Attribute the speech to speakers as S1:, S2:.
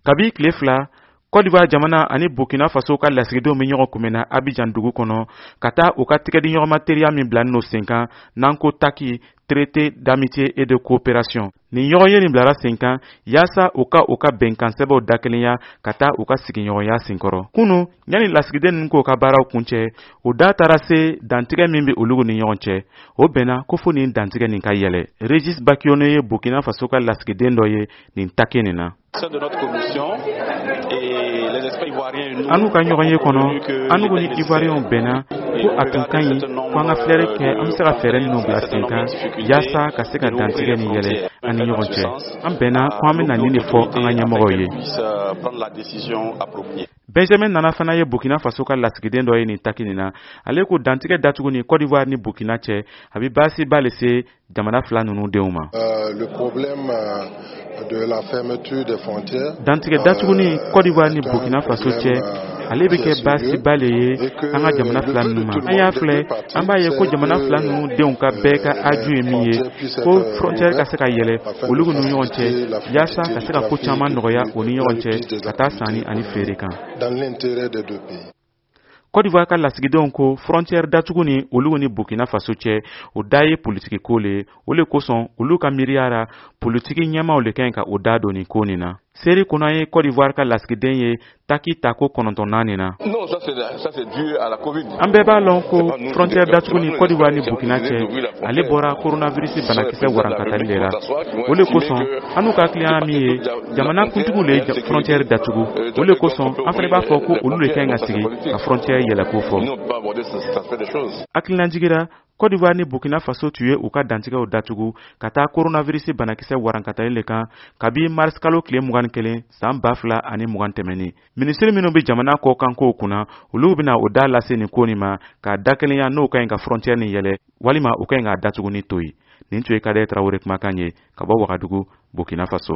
S1: Kabi tile fila Côte d'Ivoire jamana ani Burkina Faso ka lasigidenw bɛ ɲɔgɔn kunbɛnna Abidjan dugu kɔnɔ ka taa u ka tigɛdi ɲɔgɔnma teriya min bila n'o sen kan n'an ko TACI traité d'amitié et de coopération. Nin ɲɔgɔn ye nin bilara sen kan yaasa u ka bɛnkan sɛbɛnw dakelenya ka taa u ka sigiɲɔgɔnya senkɔrɔ. Kunu yanni lasigiden ninnu k'o ka baaraw kuncɛ o da taara se dantigɛ min bɛ olu ni ɲɔgɔn cɛ o bɛnna ko fo nin dantigɛ nin ka yɛlɛ. Régis Bakiono ye Burkina Faso ka lasigiden dɔ ye nin TACI nin na. Anu ka ɲɔgɔn ye kɔnɔ anu ni Ivoirien bɛnna ko a tun ka ɲi ko an ka filɛri kɛ an bɛ se ka fɛɛrɛ minnu bila sen kan yaasa ka se ka dantigɛ nin yɛlɛ an ni ɲɔgɔn cɛ. An bɛnna ko an bɛ na nin de fɔ an ka ɲɛmɔgɔw ye. Benjamin Nana fana ye Burkina Faso ka lasigiden dɔ ye nin TACI nin na. Ale ko dantigɛ datugu ni Côte d'Ivoire ni Burkina cɛ a bɛ baasiba lase jamana fila ninnu denw ma. Dantigɛ datugu ni Côte d'Ivoire ni Burkina Faso cɛ ale bɛ kɛ baasiba le ye an ka jamana fila ninnu ma. An y'a filɛ an b'a ye ko jamana fila ninnu denw ka bɛɛ ka aju ye min ye ko frontière ka se ka yɛlɛ olu ni ɲɔgɔn cɛ yaasa ka se ka ko caman nɔgɔya o ni ɲɔgɔn cɛ ka taa sanni ani feere kan. Côte d'Ivoire ka lasigidenw ko frontière datugu ni olu ni Burkina Faso cɛ o da ye politiki ko le ye o le kosɔn olu ka miiriyara politiki ɲɛmaaw le kan ka o da don nin ko nin na. Seri Kona ye Côte d'Ivoire ka lasigiden ye TACI tako 9 na. An bɛɛ b'a lɔn ko frontière datugu ni Côte d'Ivoire ni Burkina cɛ ale bɔra coronavirus banakisɛ warankatali de la. O le kosɔn an n'u ka hakilina min ye jamana kuntigiw le frontière datugu o le kosɔn an fana b'a fɔ ko olu le kan ka sigi ka frontière yɛlɛko fɔ. Hakilina jigira Côte d'Ivoire ni Burkina Faso tun ye u ka dantigɛw datugu ka taa coronavirus banakisɛ warankatali le kan kabi mars kalo tile 21 san 2020 tɛmɛni. Minisiri minnu bɛ jamana kɔ kan kow kunna olu bɛna o da lase nin ko nin ma ka dakelenya n'o ka ɲi ka frontière ni yɛlɛ walima u ka ɲi ka datugu ni to ye. Nin tun ye Kadɛ Tarawele kumakan ye ka bɔ Wagadugu, Burkina Faso.